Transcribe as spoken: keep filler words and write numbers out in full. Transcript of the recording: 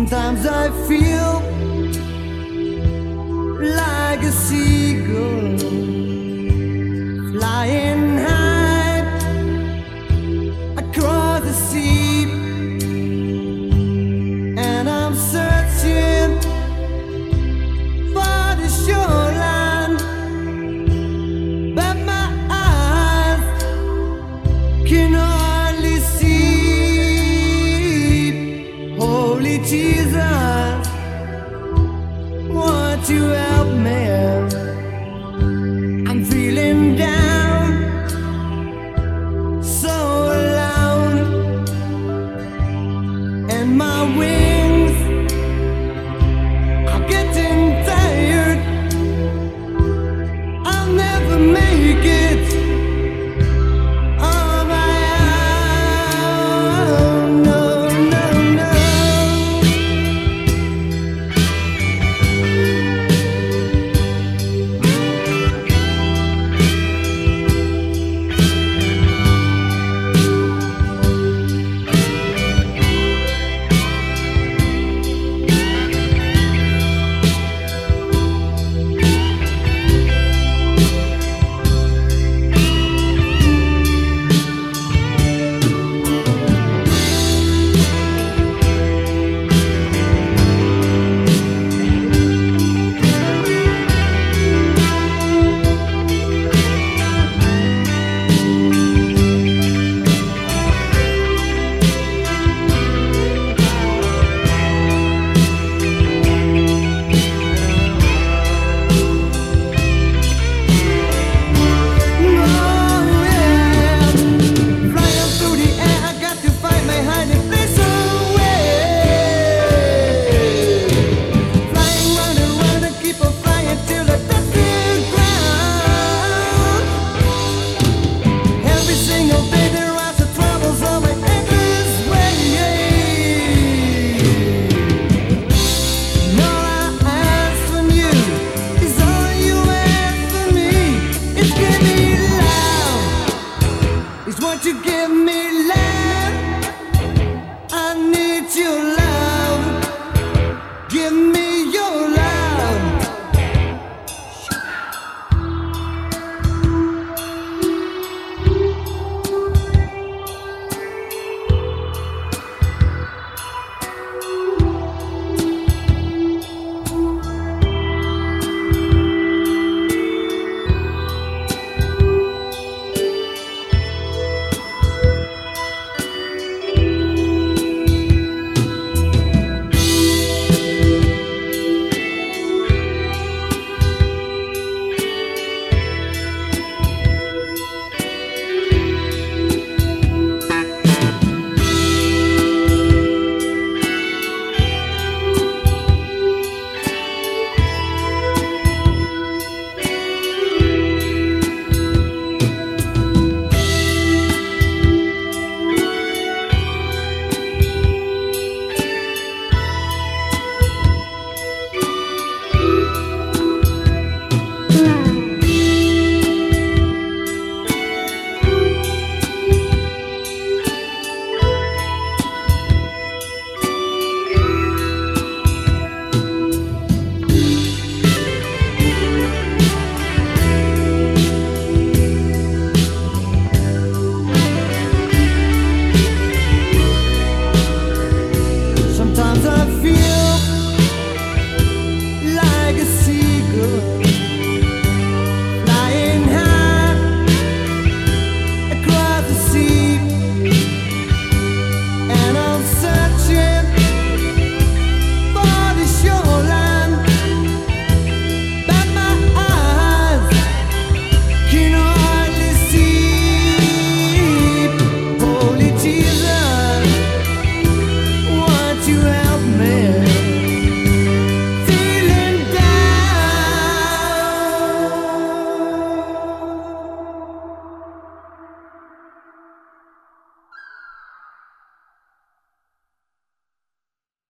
Sometimes I feel like a seagull flying high across the sea, and I'm searching for the shoreline, but my eyes can hardly see. Holy Jesus, won't you help me? I'm feeling down, so alone, and my wings are getting tired. I'll never make it on my own. No, no, no. Won't you give me love? I need your love. Give me your love. Sometimes I feel like a seagull flying high across the sea, and I'm searching for the shoreline, but my eyes can hardly see. Holy Jesus,